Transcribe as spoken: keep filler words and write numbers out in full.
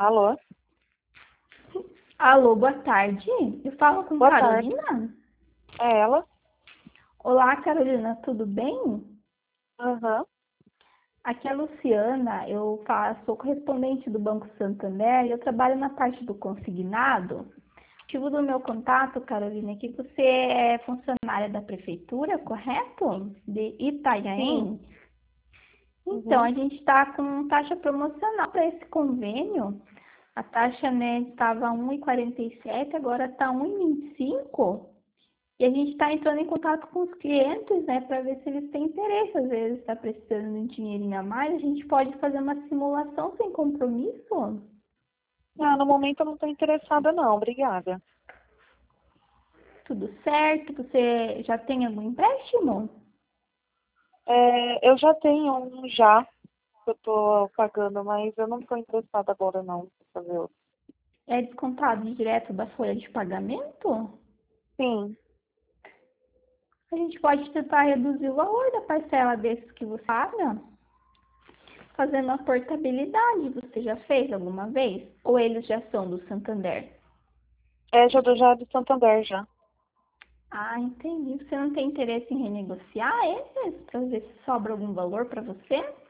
Alô? Alô, boa tarde. Eu falo com Boa tarde. Carolina? É ela? Olá, Carolina, tudo bem? Aham. Aqui é a Luciana, eu fa- sou correspondente do Banco Santander e eu trabalho na parte do consignado. O motivo do meu contato, Carolina, é que você é funcionária da prefeitura, correto? De Sim. Itanhaém? Então, Uhum. a gente está com taxa promocional para esse convênio. A taxa, né, estava um vírgula quarenta e sete, agora está um vírgula vinte e cinco. E a gente está entrando em contato com os clientes, né, para ver se eles têm interesse. Às vezes está precisando de um dinheirinho a mais, a gente pode fazer uma simulação sem compromisso. Ah, no momento eu não estou interessada não, obrigada. Tudo certo? Você já tem algum empréstimo? É, eu já tenho um já que eu estou pagando, mas eu não estou interessada agora não. Pra fazer outro. É descontado direto da folha de pagamento? Sim. A gente pode tentar reduzir o valor da parcela desses que você paga, fazendo a portabilidade. Você já fez alguma vez? Ou eles já são do Santander? É, já do já do Santander já. Ah, entendi. Você não tem interesse em renegociar esses para ver se sobra algum valor para você?